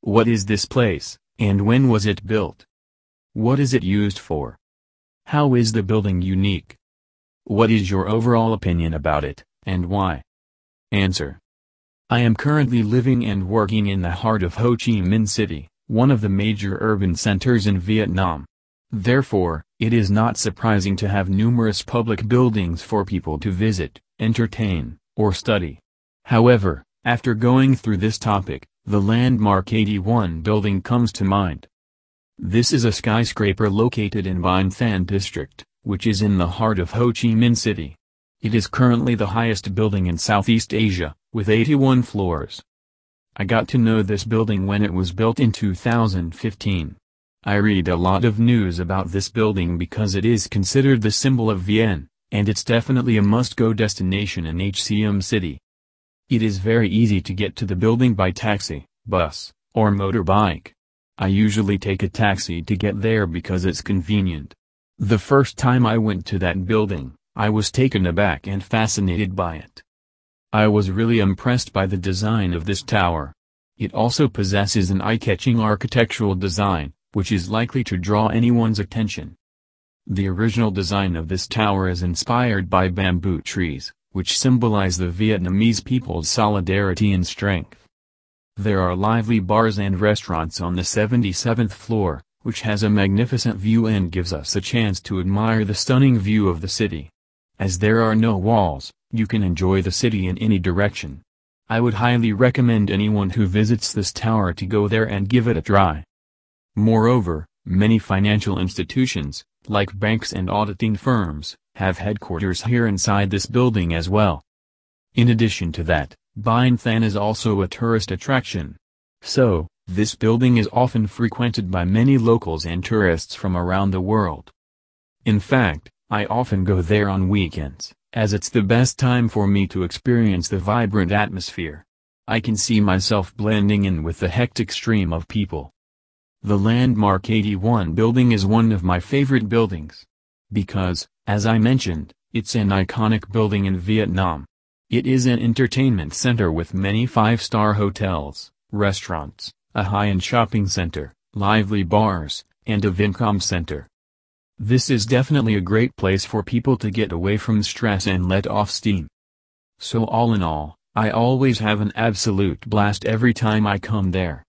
What is this place, and when was it built? What is it used for? How is the building unique? What is your overall opinion about it, and why? Answer. I am currently living and working in the heart of Ho Chi Minh City, one of the major urban centers in Vietnam. Therefore, it is not surprising to have numerous public buildings for people to visit, entertain, or study. However, after going through this topic, the landmark 81 building comes to mind. This is a skyscraper located in Binh Thanh district, which is in the heart of Ho Chi Minh City. It is currently the highest building in Southeast Asia, with 81 floors. I got to know this building when it was built in 2015. I read a lot of news about this building because it is considered the symbol of Vietnam, and it's definitely a must-go destination in HCM City. It is very easy to get to the building by taxi, bus, or motorbike. I usually take a taxi to get there because it's convenient. The first time I went to that building, I was taken aback and fascinated by it. I was really impressed by the design of this tower. It also possesses an eye-catching architectural design, which is likely to draw anyone's attention. The original design of this tower is inspired by bamboo trees, which symbolize the Vietnamese people's solidarity and strength. There are lively bars and restaurants on the 77th floor, which has a magnificent view and gives us a chance to admire the stunning view of the city. As there are no walls, you can enjoy the city in any direction. I would highly recommend anyone who visits this tower to go there and give it a try. Moreover, many financial institutions, like banks and auditing firms, have headquarters here inside this building as well. In addition to that, Binh Thanh is also a tourist attraction. So, this building is often frequented by many locals and tourists from around the world. In fact, I often go there on weekends, as it's the best time for me to experience the vibrant atmosphere. I can see myself blending in with the hectic stream of people. The landmark 81 building is one of my favorite buildings. Because, as I mentioned, it's an iconic building in Vietnam. It is an entertainment center with many five-star hotels, restaurants, a high-end shopping center, lively bars, and a Vincom center. This is definitely a great place for people to get away from stress and let off steam. So all in all, I always have an absolute blast every time I come there.